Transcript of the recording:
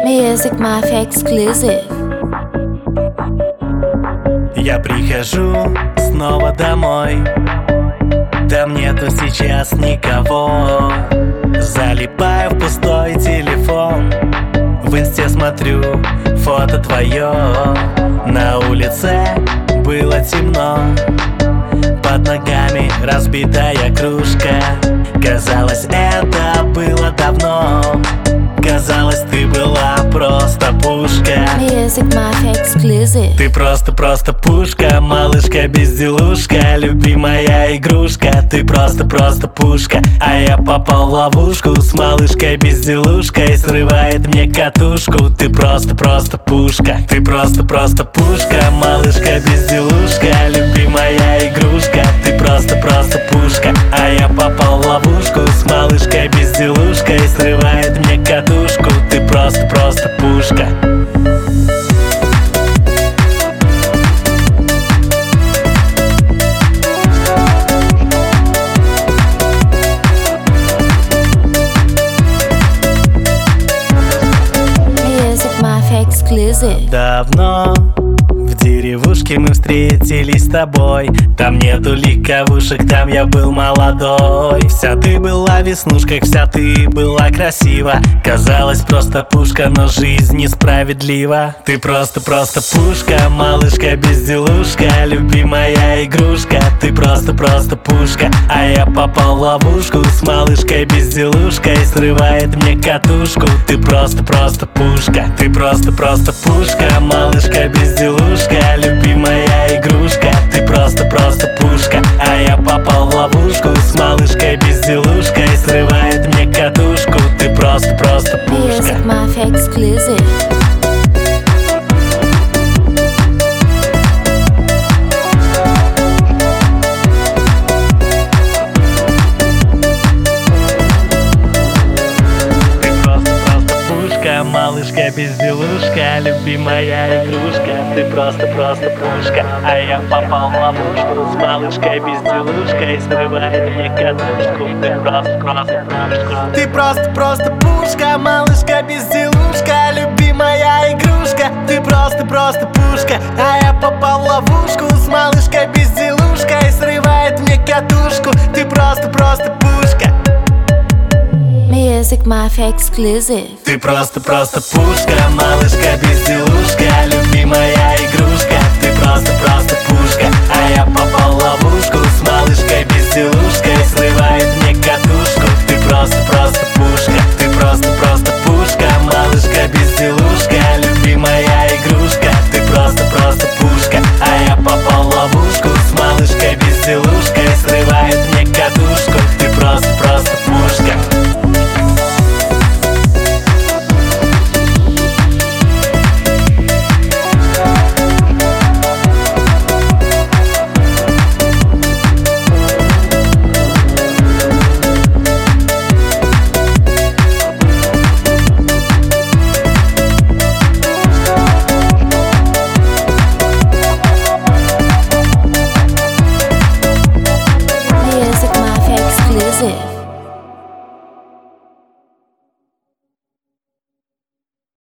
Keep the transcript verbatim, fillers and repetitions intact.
Music Mafia Exclusive. Я прихожу снова домой, там нету сейчас никого. Залипаю в пустой телефон, в инсте смотрю фото твое. На улице было темно, под ногами разбитая кружка. Казалось, это было давно, казалось, ты была просто пушка. Music Mafia Exclusive. Ты просто-просто пушка, малышка-безделушка, любимая игрушка. Ты просто-просто пушка, а я попал в ловушку с малышкой-безделушкой, срывает мне катушку. Ты просто-просто пушка, ты просто-просто пушка, малышка-безделушка, любимая игрушка. Ты просто-просто пушка, а я попал в ловушку с малышкой-безделушкой, срывает мне катушку. Ты просто-просто пушка. Exclusive. Давно в деревушке мы встретились с тобой. Там нету легковушек, там я был молодой. Вся ты была в веснушках, вся ты была красива. Казалось, просто пушка, но жизнь несправедлива. Ты просто-просто пушка, малышка-безделушка, любимая игрушка. Ты просто-просто пушка, а я попал в ловушку с малышкой-безделушкой, срывает мне катушку. Ты просто-просто пушка, ты просто-просто пушка, малышка-безделушка, любимая игрушка. Ты просто-просто пушка, а я попал в ловушку с малышкой-безделушкой, срывает мне катушку. Ты просто-просто пушка. Music Mafia Exclusive. Малышка-безделушка, любимая игрушка. Ты просто-просто пушка, а я попал в ловушку с малышкой-безделушкой, срывает мне катушку. Ты просто-просто пушка. Ты просто-просто пушка, малышка-безделушка, любимая игрушка. Ты просто-просто пушка, а я попал в ловушку с малышкой-безделушкой, срывает мне катушку. Ты просто-просто пушка. Music Mafia Exclusive. Ты просто-просто пушка, малышка-безделушка, любимая игрушка. Ты просто-просто пушка, а я попал в ловушку с малышкой-безделушкой, срывает мне катушку. Ты просто-просто пушка, ты просто-просто пушка, малышка-безделушка, любимая игрушка. Ты просто-просто пушка, а я попал в ловушку с малышкой-безделушкой.